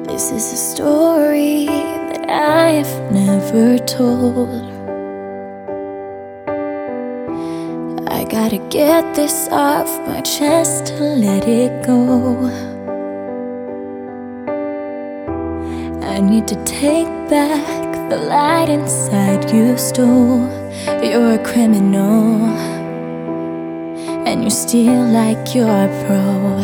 This is a story that I have never told. I gotta get this off my chest to let it go. I need to take back the light inside you stole. You're a criminal, and you steal like you're a pro.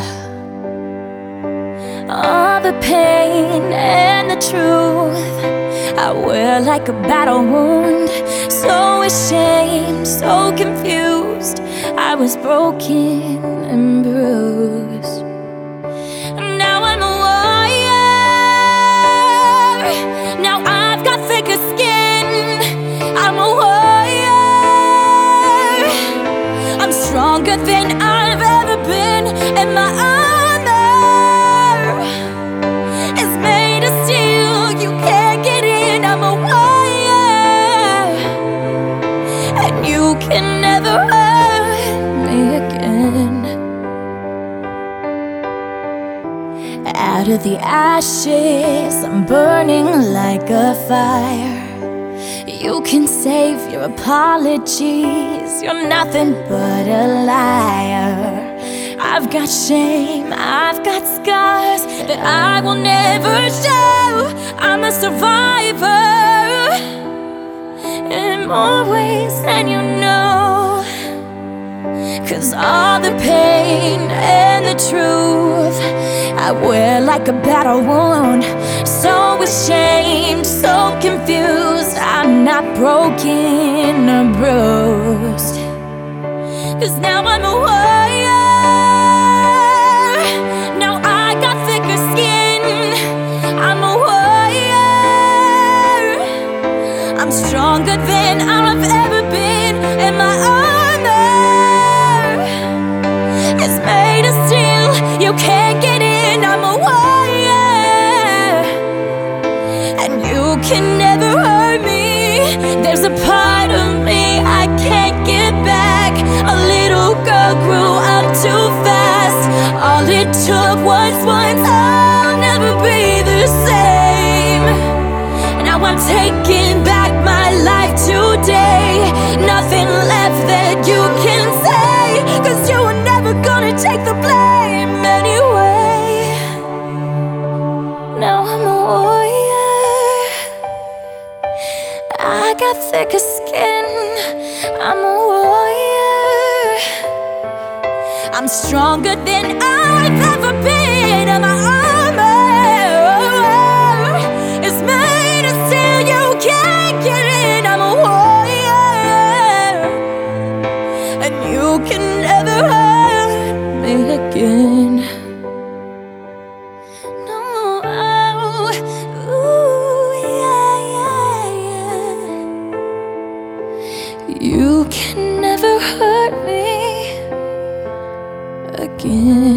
All the pain and the truth I wear like a battle wound. So ashamed, so confused, I was broken and bruised. Now I'm a warrior. Now I've got thicker skin. I'm a warrior. I'm stronger than I've ever been, and my armor is made of steel. You can't get in. I'm a warrior, and you can never hurt me again. Out of the ashes, I'm burning like a fire. You can save your apologies, you're nothing but a liar. I've got shame, I've got scars that I will never show. I'm a survivor in more ways than you know. 'Cause all the pain and the truth I wear like a battle wound. So ashamed, so confused, I'm not broken or bruised. 'Cause now I'm a warrior. Now I got thicker skin. I'm a warrior. I'm stronger than I've ever been, and my armor is made of steel. You can't get in. I'm a warrior, and you can never hurt me. There's a part of me I can't get back. A little girl grew up too fast. All it took was once. I'll never be the same. Now I'm taking back my life today. Nothing left that you can say, 'cause you were never gonna take the blame anyway. Now I'm a warrior. I got thicker skin. I'm a warrior. I'm stronger than I've ever been, and my armor is made of steel. You can't get in. I'm a warrior, and you can never hurt me again. No, ooh, yeah, yeah, yeah. You can never hurt me again.